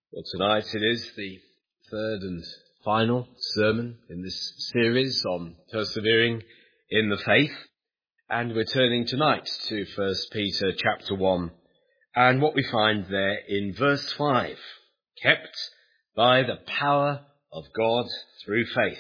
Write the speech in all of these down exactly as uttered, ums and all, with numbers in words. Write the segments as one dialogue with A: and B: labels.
A: Well, tonight it is the third and final sermon in this series on persevering in the faith. And we're turning tonight to First Peter chapter one and what we find there in verse five, kept by the power of God through faith.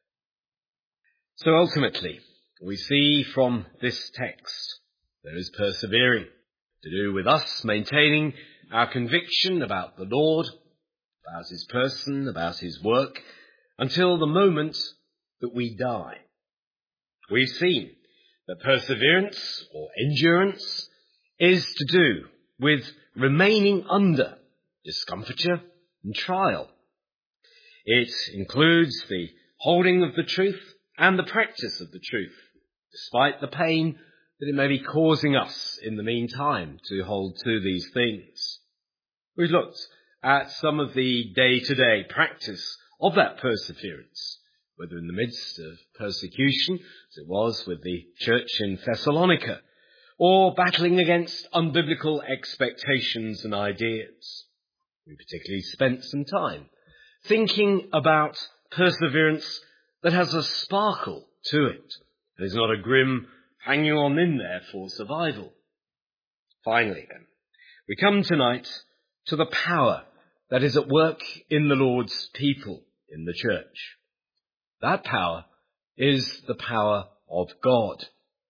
A: So ultimately, we see from this text there is persevering to do with us maintaining our conviction about the Lord, about his person, about his work, until the moment that we die. We've seen that perseverance or endurance is to do with remaining under discomfiture and trial. It includes the holding of the truth and the practice of the truth, despite the pain that it may be causing us in the meantime to hold to these things. We've looked at some of the day-to-day practice of that perseverance, whether in the midst of persecution, as it was with the church in Thessalonica, or battling against unbiblical expectations and ideas. We particularly spent some time thinking about perseverance that has a sparkle to it. It is not a grim hanging on in there for survival. Finally, then, we come tonight to the power that is at work in the Lord's people in the church. That power is the power of God.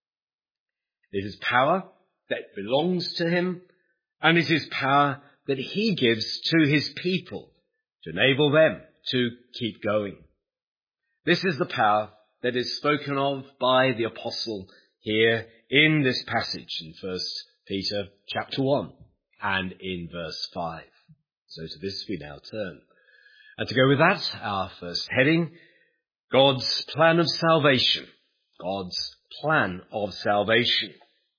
A: It is power that belongs to him, and it is power that he gives to his people to enable them to keep going. This is the power that is spoken of by the apostle here in this passage in First Peter chapter one and in verse five. So to this we now turn. And to go with that, our first heading, God's plan of salvation. God's plan of salvation.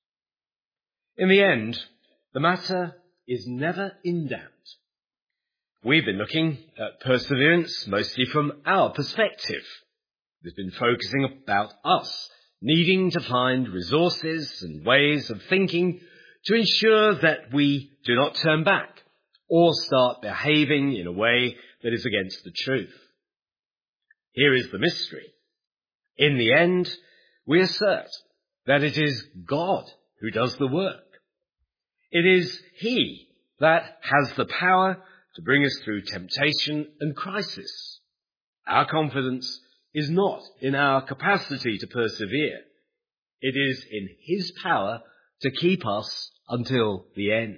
A: In the end, the matter is never in doubt. We've been looking at perseverance mostly from our perspective. We've been focusing about us, needing to find resources and ways of thinking to ensure that we do not turn back or start behaving in a way that is against the truth. Here is the mystery. In the end, we assert that it is God who does the work. It is he that has the power to bring us through temptation and crisis. Our confidence is not in our capacity to persevere. It is in his power to keep us until the end.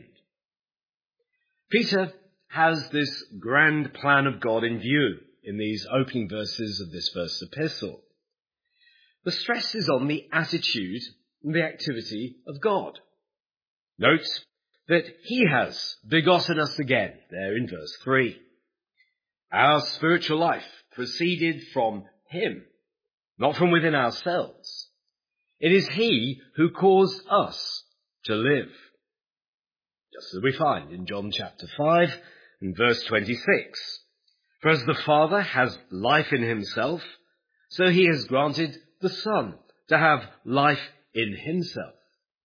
A: Peter has this grand plan of God in view in these opening verses of this first epistle. The stress is on the attitude and the activity of God. Note that he has begotten us again, there in verse three. Our spiritual life proceeded from him, not from within ourselves. It is he who caused us to live. Just as we find in John chapter five and verse twenty-six. For as the Father has life in himself, so he has granted the Son to have life in himself.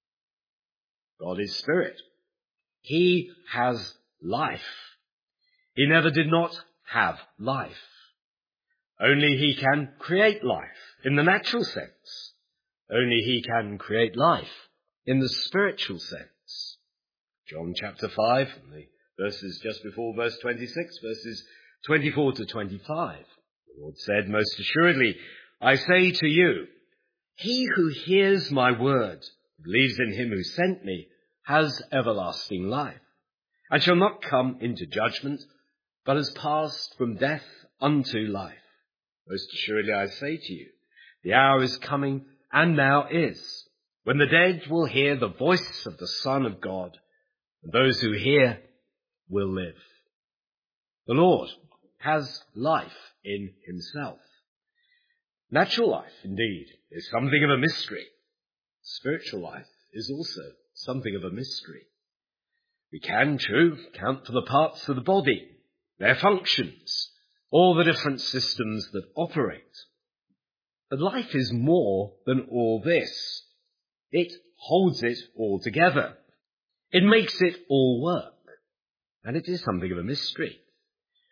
A: God is spirit. He has life. He never did not have life. Only he can create life in the natural sense. Only he can create life in the spiritual sense. John chapter five, and the verses just before verse twenty-six, verses twenty-four to twenty-five. The Lord said, most assuredly, I say to you, he who hears my word, believes in him who sent me, has everlasting life, and shall not come into judgment, but has passed from death unto life. Most assuredly I say to you, the hour is coming, and now is, when the dead will hear the voice of the Son of God, and those who hear will live. The Lord has life in himself. Natural life, indeed, is something of a mystery. Spiritual life is also something of a mystery. We can, true, count for the parts of the body, their functions, all the different systems that operate. But life is more than all this. It holds it all together. It makes it all work. And it is something of a mystery.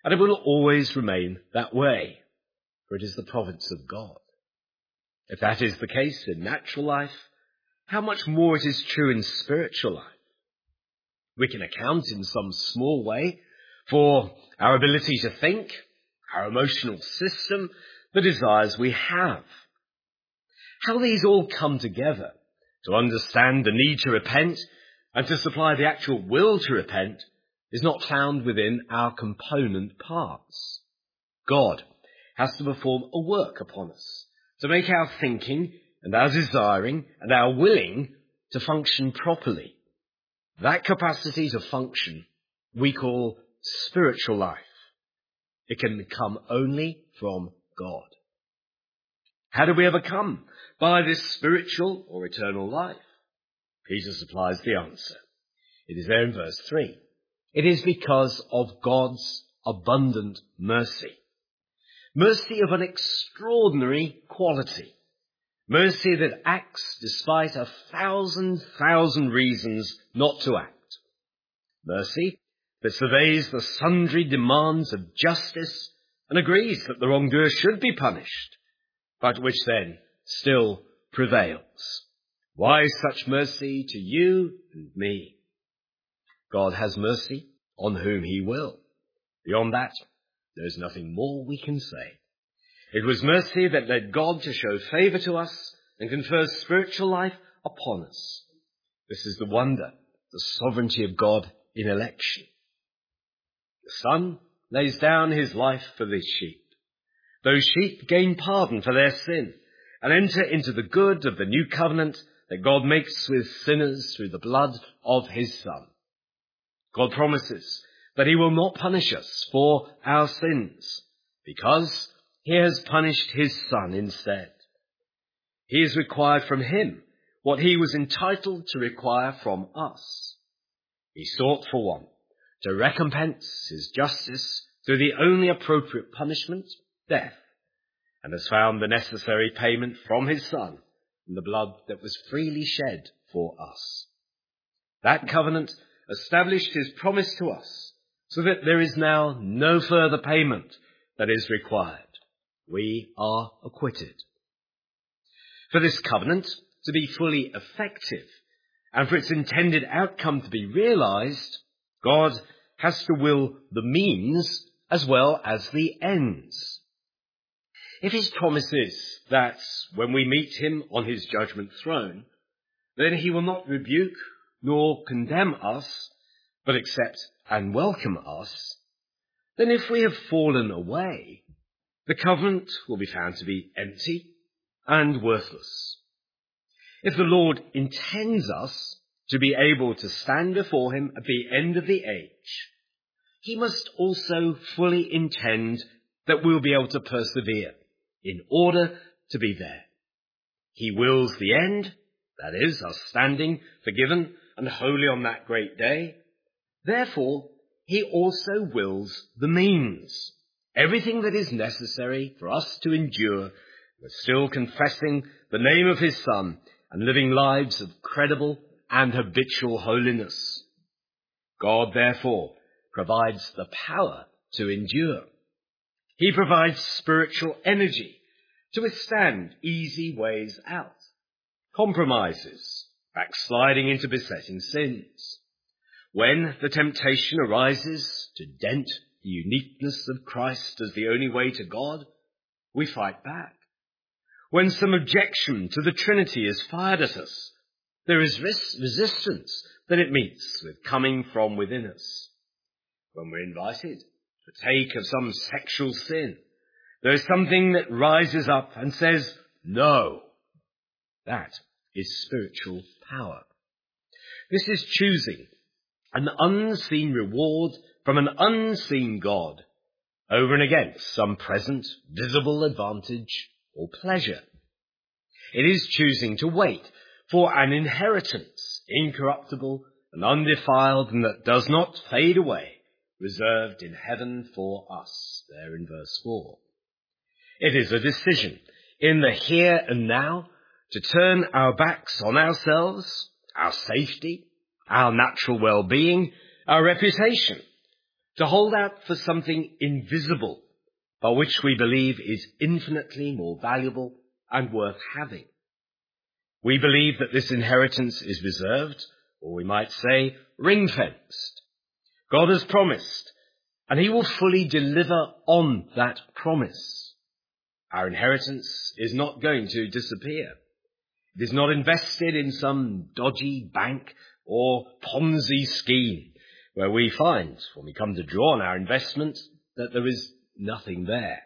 A: and it will always remain that way, for it is the providence of God. If that is the case in natural life, how much more it is true in spiritual life. We can account in some small way for our ability to think, our emotional system, the desires we have. How these all come together to understand the need to repent and to supply the actual will to repent is not found within our component parts. God has to perform a work upon us to make our thinking and our desiring and our willing to function properly. That capacity to function we call spiritual life. It can come only from God. How do we overcome by this spiritual or eternal life? Peter supplies the answer. It is there in verse three. It is because of God's abundant mercy. Mercy of an extraordinary quality. Mercy that acts despite a thousand, thousand reasons not to act. Mercy that surveys the sundry demands of justice and agrees that the wrongdoer should be punished, but which then still prevails. Why such mercy to you and me? God has mercy on whom he will. Beyond that, there is nothing more we can say. It was mercy that led God to show favour to us and confer spiritual life upon us. This is the wonder, the sovereignty of God in election. The Son lays down his life for these sheep. Those sheep gain pardon for their sin and enter into the good of the new covenant that God makes with sinners through the blood of his Son. God promises that he will not punish us for our sins because he has punished his Son instead. He has required from him what he was entitled to require from us. He sought for one to recompense his justice through the only appropriate punishment, death, and has found the necessary payment from his Son in the blood that was freely shed for us. That covenant established his promise to us so that there is now no further payment that is required. We are acquitted. For this covenant to be fully effective and for its intended outcome to be realized, God has to will the means as well as the ends. If his promise is that when we meet him on his judgment throne, then he will not rebuke nor condemn us, but accept and welcome us, then if we have fallen away, the covenant will be found to be empty and worthless. If the Lord intends us to be able to stand before him at the end of the age, he must also fully intend that we'll be able to persevere in order to be there. He wills the end, that is, us standing forgiven and holy on that great day. Therefore, he also wills the means, everything that is necessary for us to endure, but still confessing the name of his Son and living lives of credible and habitual holiness. God, therefore, provides the power to endure. He provides spiritual energy to withstand easy ways out, compromises, backsliding into besetting sins. When the temptation arises to dent the uniqueness of Christ as the only way to God, we fight back. When some objection to the Trinity is fired at us, there is res- resistance that it meets with coming from within us. When we're invited to partake of some sexual sin, there is something that rises up and says, no. That is spiritual power. This is choosing an unseen reward from an unseen God over and against some present visible advantage or pleasure. It is choosing to wait for an inheritance, incorruptible and undefiled, and that does not fade away, reserved in heaven for us, there in verse four. It is a decision in the here and now to turn our backs on ourselves, our safety, our natural well-being, our reputation, to hold out for something invisible, but which we believe is infinitely more valuable and worth having. We believe that this inheritance is reserved, or we might say ring-fenced. God has promised, and he will fully deliver on that promise. Our inheritance is not going to disappear. It is not invested in some dodgy bank or Ponzi scheme where we find, when we come to draw on our investment, that there is nothing there.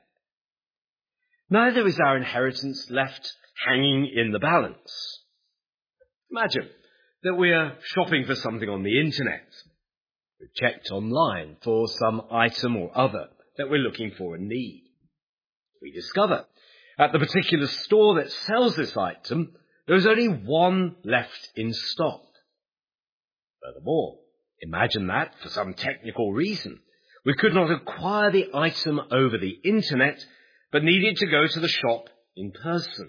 A: Neither is our inheritance left hanging in the balance. Imagine that we are shopping for something on the internet. We've checked online for some item or other that we're looking for and need. We discover at the particular store that sells this item, there is only one left in stock. Furthermore, imagine that, for some technical reason, we could not acquire the item over the internet, but needed to go to the shop in person.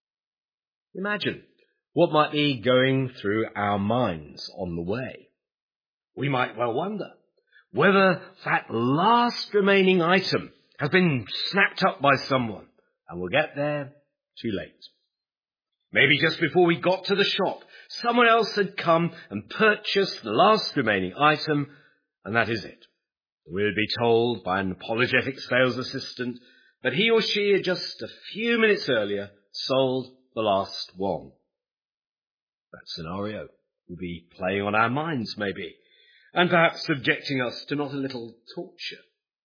A: Imagine what might be going through our minds on the way. We might well wonder whether that last remaining item has been snapped up by someone and will get there too late. Maybe just before we got to the shop, someone else had come and purchased the last remaining item, and that is it. We would be told by an apologetic sales assistant that he or she had just a few minutes earlier sold the last one. That scenario would be playing on our minds, maybe, and perhaps subjecting us to not a little torture.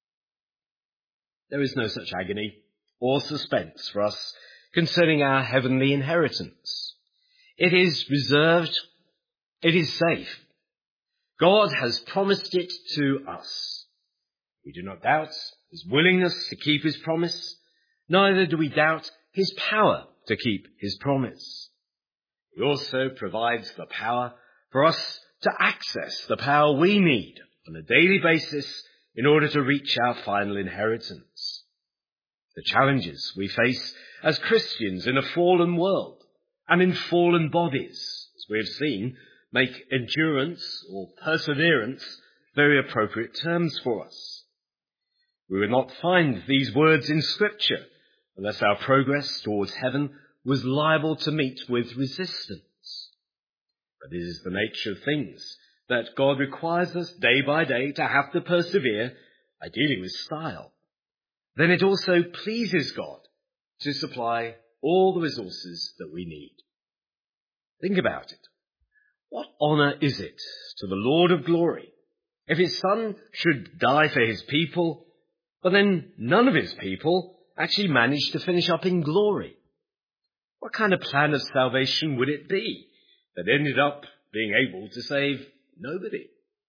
A: There is no such agony or suspense for us concerning our heavenly inheritance. It is reserved, it is safe. God has promised it to us. We do not doubt his willingness to keep his promise, neither do we doubt his power to keep his promise. He also provides the power for us to access the power we need on a daily basis in order to reach our final inheritance. The challenges we face as Christians in a fallen world and in fallen bodies, as we have seen, make endurance or perseverance very appropriate terms for us. We would not find these words in Scripture unless our progress towards heaven was liable to meet with resistance. But it is the nature of things that God requires us day by day to have to persevere, ideally with style. Then it also pleases God to supply all the resources that we need. Think about it. What honour is it to the Lord of glory if his Son should die for his people, but then none of his people actually manage to finish up in glory? What kind of plan of salvation would it be that ended up being able to save nobody?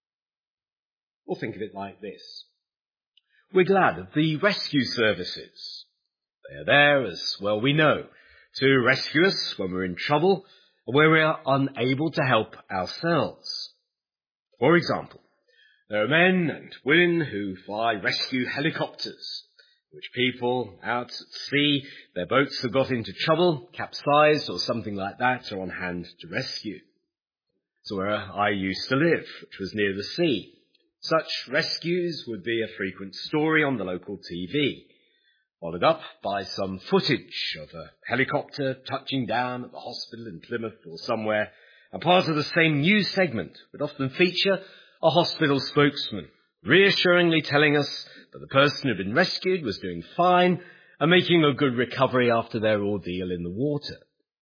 A: Or think of it like this. We're glad of the rescue services. They are there, as well we know, to rescue us when we're in trouble or where we are unable to help ourselves. For example, there are men and women who fly rescue helicopters, which people out at sea, their boats have got into trouble, capsized or something like that, are on hand to rescue. So where I used to live, which was near the sea, such rescues would be a frequent story on the local T V, followed up by some footage of a helicopter touching down at the hospital in Plymouth or somewhere, and part of the same news segment would often feature a hospital spokesman reassuringly telling us that the person who had been rescued was doing fine and making a good recovery after their ordeal in the water.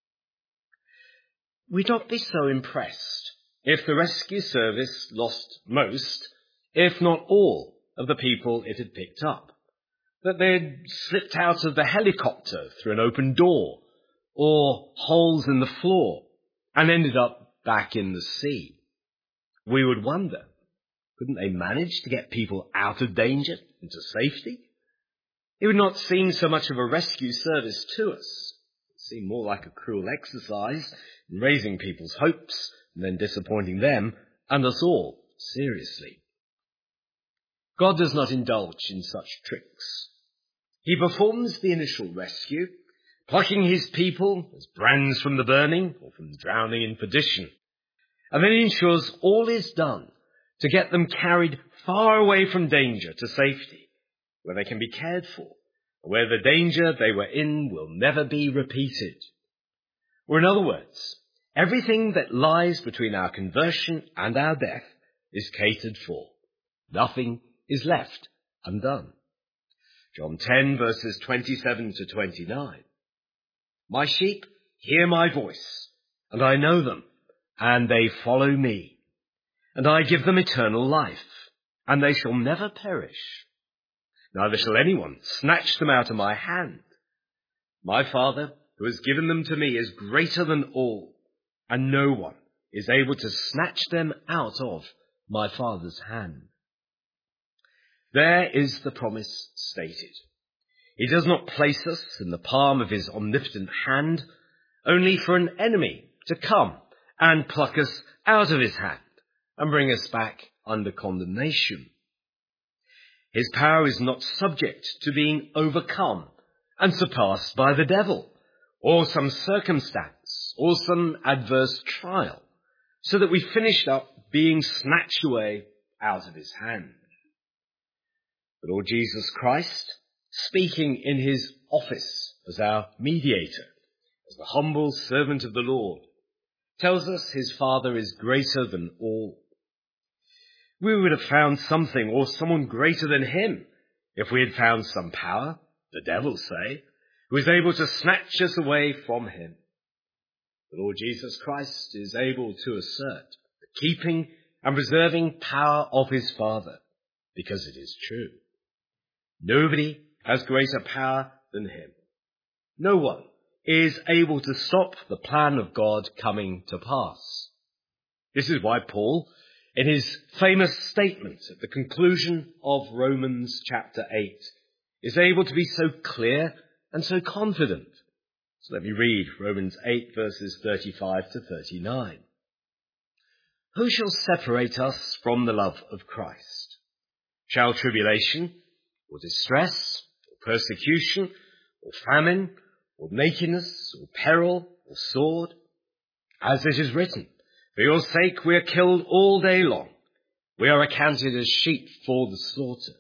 A: We'd not be so impressed if the rescue service lost most, if not all, of the people it had picked up, that they'd slipped out of the helicopter through an open door or holes in the floor and ended up back in the sea. We would wonder, couldn't they manage to get people out of danger into safety? It would not seem so much of a rescue service to us. It seemed more like a cruel exercise in raising people's hopes and then disappointing them and us all seriously. God does not indulge in such tricks. He performs the initial rescue, plucking his people as brands from the burning or from drowning in perdition, and then ensures all is done to get them carried far away from danger to safety, where they can be cared for, where the danger they were in will never be repeated. Or in other words, everything that lies between our conversion and our death is catered for. Nothing is left undone. John ten, verses twenty-seven to twenty-nine. My sheep hear my voice, and I know them, and they follow me. And I give them eternal life, and they shall never perish. Neither shall anyone snatch them out of my hand. My Father, who has given them to me, is greater than all, and no one is able to snatch them out of my Father's hand. There is the promise stated. He does not place us in the palm of his omnipotent hand, only for an enemy to come and pluck us out of his hand and bring us back under condemnation. His power is not subject to being overcome and surpassed by the devil, or some circumstance, or some adverse trial, so that we finish up being snatched away out of his hand. The Lord Jesus Christ, speaking in his office as our mediator, as the humble servant of the Lord, tells us his Father is greater than all. We would have found something or someone greater than him if we had found some power, the devil say, who is able to snatch us away from him. The Lord Jesus Christ is able to assert the keeping and preserving power of his Father, because it is true. Nobody has greater power than him. No one is able to stop the plan of God coming to pass. This is why Paul, in his famous statement at the conclusion of Romans chapter eight, is able to be so clear and so confident. So let me read Romans eight, verses thirty-five to thirty-nine. Who shall separate us from the love of Christ? Shall tribulation, or distress, or persecution, or famine, or nakedness, or peril, or sword? As it is written, for your sake we are killed all day long. We are accounted as sheep for the slaughter.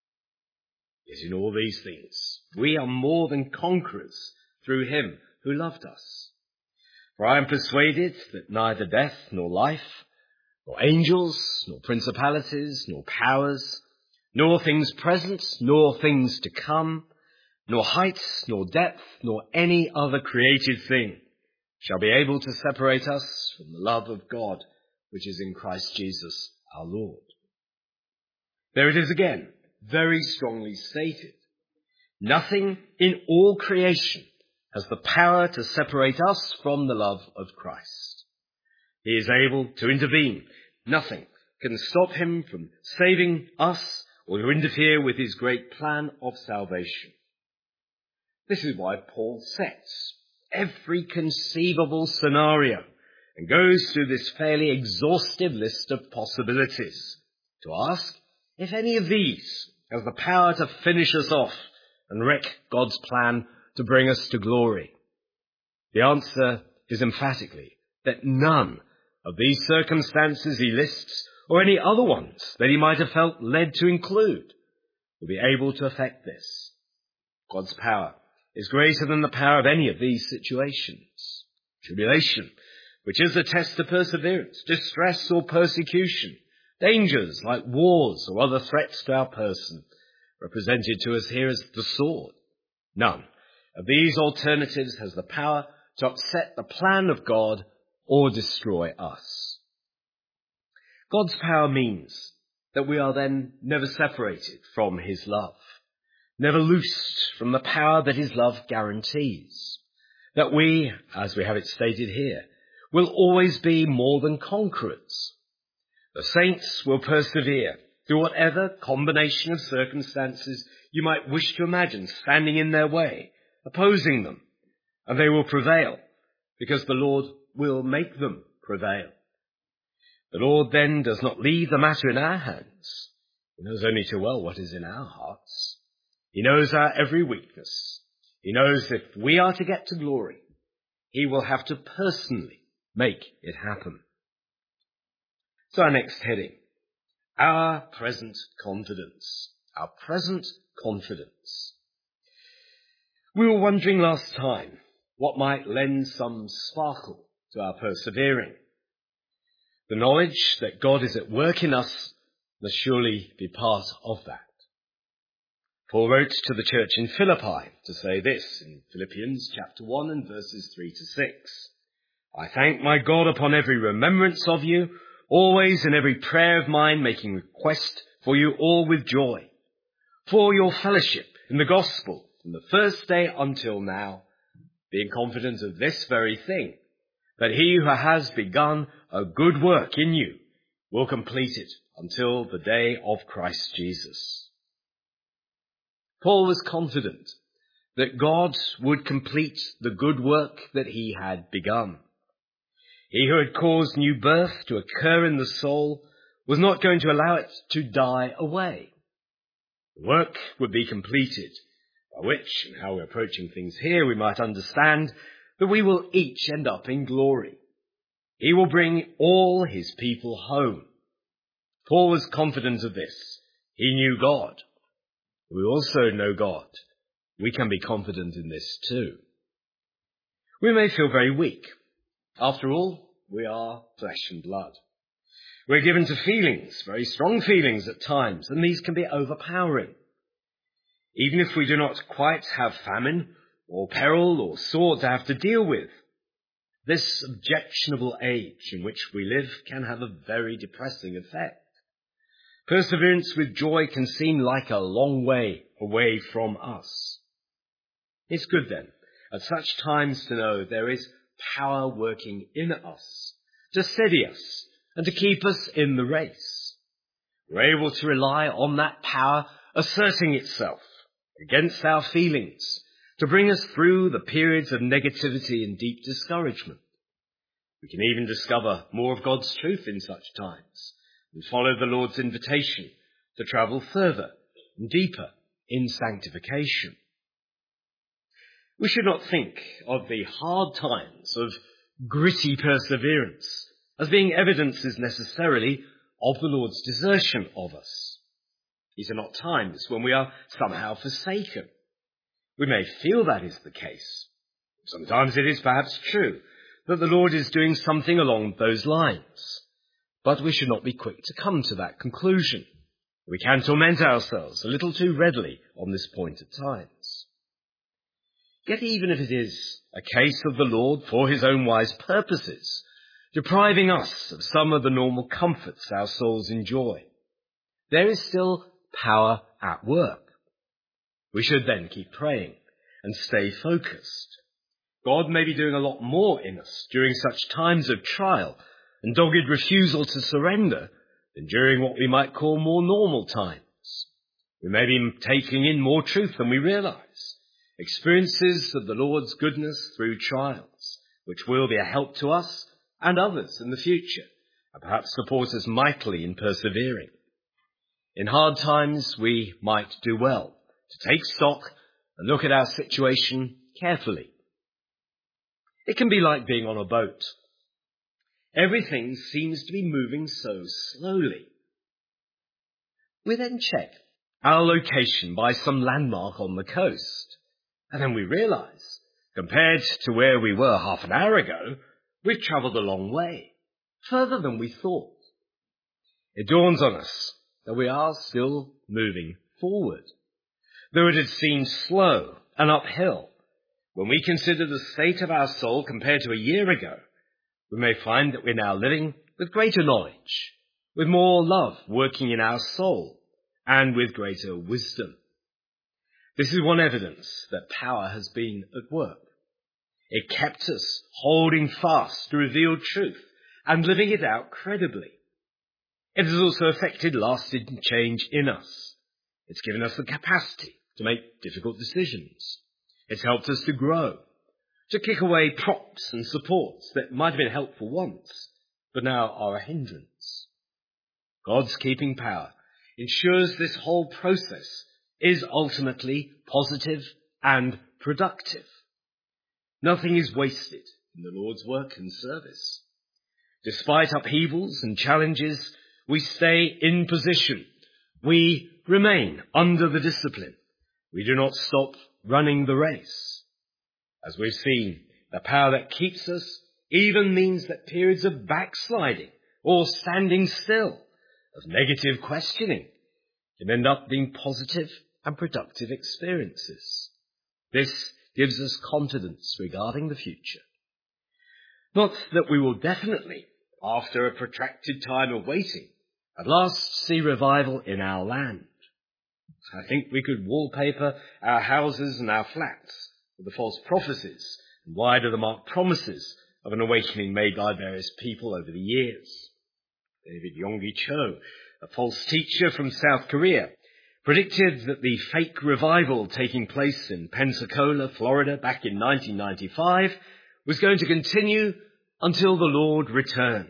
A: Yet in all these things we are more than conquerors through him who loved us. For I am persuaded that neither death nor life, nor angels, nor principalities, nor powers, nor things present, nor things to come, nor height, nor depth, nor any other created thing shall be able to separate us from the love of God, which is in Christ Jesus our Lord. There it is again, very strongly stated. Nothing in all creation has the power to separate us from the love of Christ. He is able to intervene. Nothing can stop him from saving us or to interfere with his great plan of salvation. This is why Paul sets every conceivable scenario and goes through this fairly exhaustive list of possibilities to ask if any of these has the power to finish us off and wreck God's plan to bring us to glory. The answer is emphatically that none of these circumstances he lists, or any other ones that he might have felt led to include, will be able to affect this. God's power is greater than the power of any of these situations. Tribulation, which is a test of perseverance, distress or persecution, dangers like wars or other threats to our person, represented to us here as the sword. None of these alternatives has the power to upset the plan of God or destroy us. God's power means that we are then never separated from his love, never loosed from the power that his love guarantees, that we, as we have it stated here, will always be more than conquerors. The saints will persevere through whatever combination of circumstances you might wish to imagine standing in their way, opposing them, and they will prevail, because the Lord will make them prevail. The Lord then does not leave the matter in our hands. He knows only too well what is in our hearts. He knows our every weakness. He knows if we are to get to glory, he will have to personally make it happen. So our next heading, Our present confidence. Our present confidence. We were wondering last time what might lend some sparkle to our persevering. The knowledge that God is at work in us must surely be part of that. Paul wrote to the church in Philippi to say this in Philippians chapter one and verses three to six. I thank my God upon every remembrance of you, always in every prayer of mine making request for you all with joy, for your fellowship in the gospel from the first day until now, being confident of this very thing, that he who has begun a good work in you will complete it until the day of Christ Jesus. Paul was confident that God would complete the good work that he had begun. He who had caused new birth to occur in the soul was not going to allow it to die away. The work would be completed, by which, and how we're approaching things here, we might understand that we will each end up in glory. He will bring all his people home. Paul was confident of this. He knew God. We also know God. We can be confident in this too. We may feel very weak. After all, we are flesh and blood. We're given to feelings, very strong feelings at times, and these can be overpowering. Even if we do not quite have famine or peril or sword to have to deal with, this objectionable age in which we live can have a very depressing effect. Perseverance with joy can seem like a long way away from us. It's good then, at such times, to know there is power working in us to steady us and to keep us in the race. We're able to rely on that power asserting itself against our feelings to bring us through the periods of negativity and deep discouragement. We can even discover more of God's truth in such times and follow the Lord's invitation to travel further and deeper in sanctification. We should not think of the hard times of gritty perseverance as being evidences necessarily of the Lord's desertion of us. These are not times when we are somehow forsaken. We may feel that is the case. Sometimes it is perhaps true that the Lord is doing something along those lines. But we should not be quick to come to that conclusion. We can torment ourselves a little too readily on this point at times. Yet even if it is a case of the Lord for his own wise purposes, depriving us of some of the normal comforts our souls enjoy, there is still power at work. We should then keep praying and stay focused. God may be doing a lot more in us during such times of trial and dogged refusal to surrender than during what we might call more normal times. We may be taking in more truth than we realize, experiences of the Lord's goodness through trials, which will be a help to us and others in the future, and perhaps support us mightily in persevering. In hard times, we might do well to take stock and look at our situation carefully. It can be like being on a boat. Everything seems to be moving so slowly. We then check our location by some landmark on the coast, and then we realize, compared to where we were half an hour ago, we've travelled a long way, further than we thought. It dawns on us that we are still moving forward, though it had seemed slow and uphill. When we consider the state of our soul compared to a year ago, we may find that we're now living with greater knowledge, with more love working in our soul, and with greater wisdom. This is one evidence that power has been at work. It kept us holding fast to revealed truth and living it out credibly. It has also affected lasting change in us. It's given us the capacity to make difficult decisions. It's helped us to grow, to kick away props and supports that might have been helpful once, but now are a hindrance. God's keeping power ensures this whole process is ultimately positive and productive. Nothing is wasted in the Lord's work and service. Despite upheavals and challenges, We stay in position. We remain under the discipline. We do not stop running the race. As we've seen, the power that keeps us even means that periods of backsliding or standing still, of negative questioning, can end up being positive and productive experiences. This gives us confidence regarding the future. Not that we will definitely, after a protracted time of waiting, at last see revival in our land. I think we could wallpaper our houses and our flats with the false prophecies and wide of the mark promises of an awakening made by various people over the years. David Yonggi Cho, a false teacher from South Korea, predicted that the fake revival taking place in Pensacola, Florida, back in nineteen ninety-five was going to continue until the Lord returned.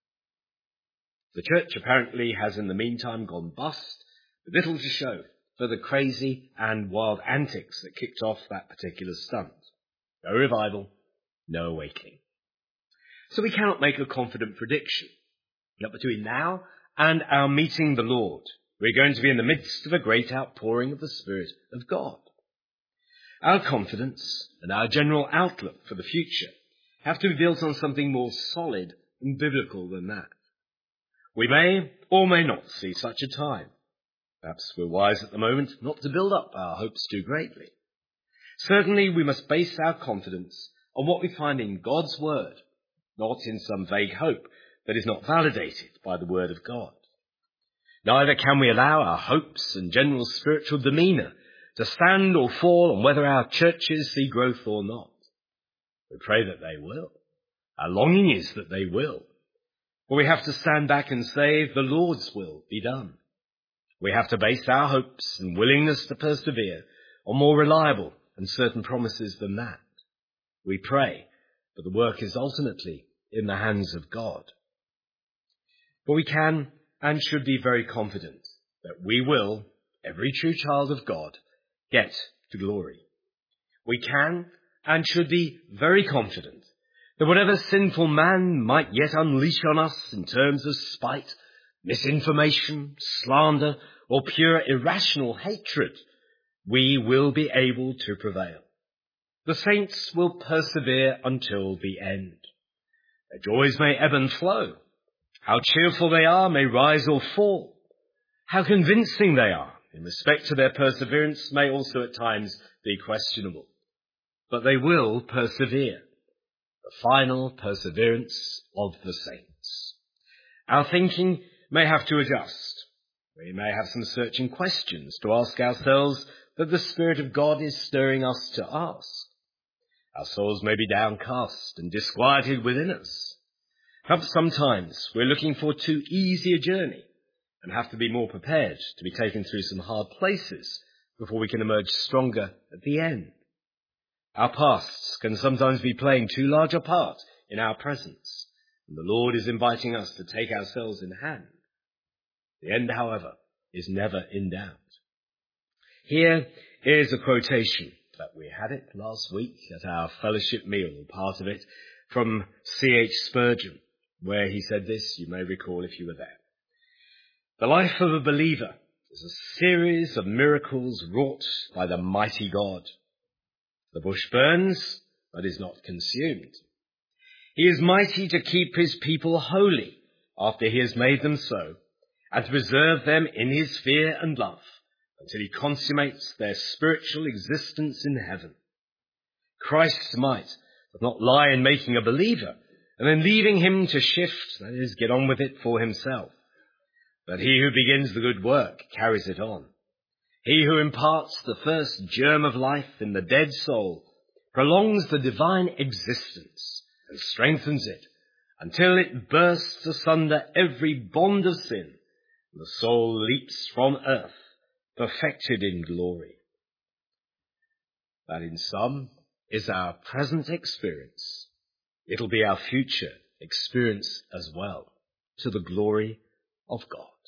A: The church apparently has in the meantime gone bust, with little to show for the crazy and wild antics that kicked off that particular stunt. No revival, no awakening. So we cannot make a confident prediction that between now and our meeting the Lord, we're going to be in the midst of a great outpouring of the Spirit of God. Our confidence and our general outlook for the future have to be built on something more solid and biblical than that. We may or may not see such a time. Perhaps we're wise at the moment not to build up our hopes too greatly. Certainly we must base our confidence on what we find in God's Word, not in some vague hope that is not validated by the Word of God. Neither can we allow our hopes and general spiritual demeanour to stand or fall on whether our churches see growth or not. We pray that they will. Our longing is that they will. But we have to stand back and say, the Lord's will be done. We have to base our hopes and willingness to persevere on more reliable and certain promises than that. We pray, but the work is ultimately in the hands of God. But we can and should be very confident that we will, every true child of God, get to glory. We can and should be very confident that whatever sinful man might yet unleash on us in terms of spite, misinformation, slander, or pure irrational hatred, we will be able to prevail. The saints will persevere until the end. Their joys may ebb and flow. How cheerful they are may rise or fall. How convincing they are in respect to their perseverance may also at times be questionable. But they will persevere. The final perseverance of the saints. Our thinking may have to adjust. We may have some searching questions to ask ourselves that the Spirit of God is stirring us to ask. Our souls may be downcast and disquieted within us. Perhaps sometimes we're looking for too easy a journey and have to be more prepared to be taken through some hard places before we can emerge stronger at the end. Our pasts can sometimes be playing too large a part in our presence, and the Lord is inviting us to take ourselves in hand. The end, however, is never in doubt. Here is a quotation that we had it last week at our fellowship meal, part of it, from C H Spurgeon, where he said this, you may recall if you were there. The life of a believer is a series of miracles wrought by the mighty God. The bush burns, but is not consumed. He is mighty to keep his people holy after he has made them so, and to preserve them in his fear and love until he consummates their spiritual existence in heaven. Christ's might does not lie in making a believer and then leaving him to shift, that is, get on with it for himself. But he who begins the good work carries it on. He who imparts the first germ of life in the dead soul prolongs the divine existence and strengthens it until it bursts asunder every bond of sin. The soul leaps from earth, perfected in glory. That in sum is our present experience. It'll be our future experience as well, to the glory of God.